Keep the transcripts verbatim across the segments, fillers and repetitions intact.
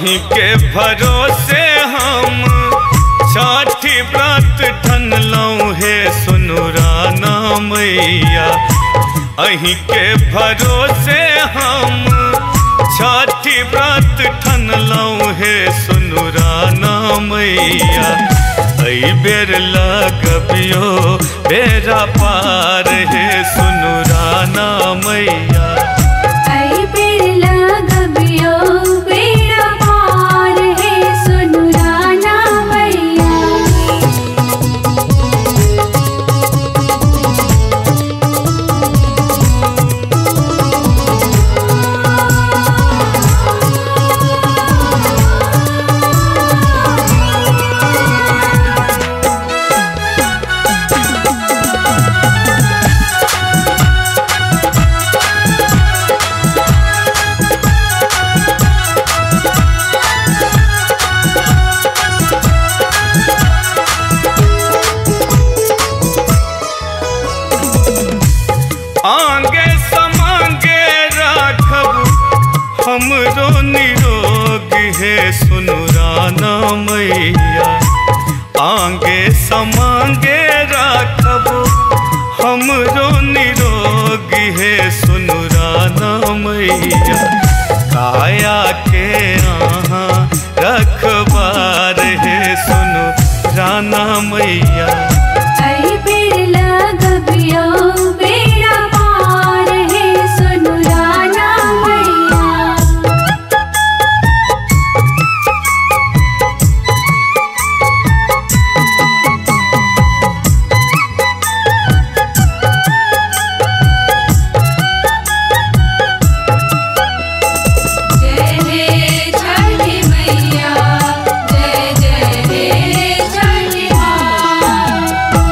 अहीं के भरोसे हम छठी व्रत ठनलौं हे सुनुराना मैया। अहीं के भरोसे हम छठी व्रत ठनलौं हे सुनुराना मैया। ऐ बेर लगबियो बेरा पार हे सुनुराना मैया। ऐ बेर लगबियो बेरा पार हे सुनुराना मैया। आंगे समांगे राखब हमरो निरोग हे सुनुराना मैया। आंगे समांगे राखब हमरो निरोग हे सुनुराना मैया। काया के आहाँ रखबार हे सुनुराना मैया। ऐ बेर लगबियो बेरा पार हे सुनुराना मैया। जय हे छठी मैया, जय जय हे छठी माँ।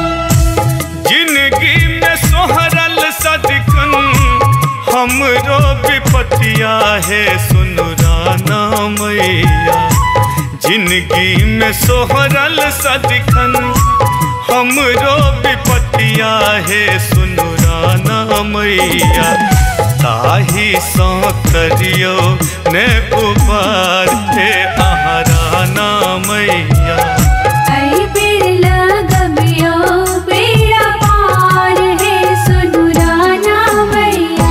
जिंदगी में सोहरल सदिखन हमरो विपतिया है सुनुराना मैया। जिंदगी में सोहरल सदिखन हमरो विपतिया है सुनुराना मैया। ताही सौ करियो ने पुकार हे आहाराना मैया। ऐ बेर लगबियो बेरा पार हे सुनुराना मैया।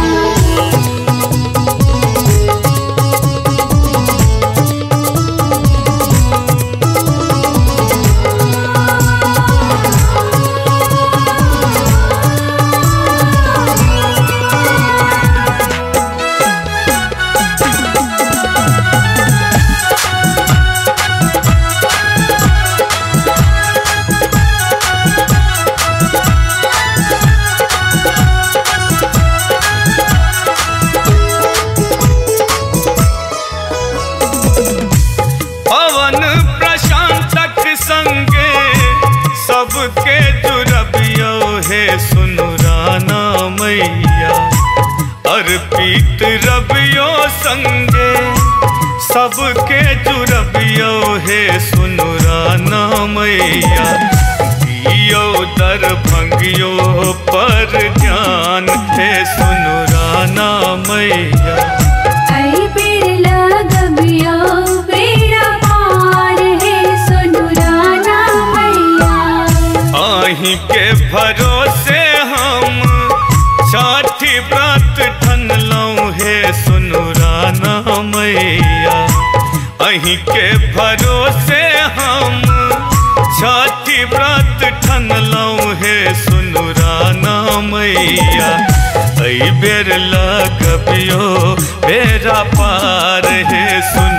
पवन प्रशांतक संगे सबके जुरबियो हे सुनुराना मैया। अर्पित रबियो संगे सबके जुरबियो हे सुनुराना मैया। दियो दरभंगियो पर ध्यान हे सुनुराना मैया। ऐ बेर लगबियो बेरा पार हे सुनुराना मैया। अहीं के भरोसे हम छठी व्रत ठनलौं हे सुनुराना मैया। अहीं के भरोसे हम छठी व्रत ठनलौं हे सुनुराना मैया। ऐ बेर लगबियो बेरा पार हे सुनु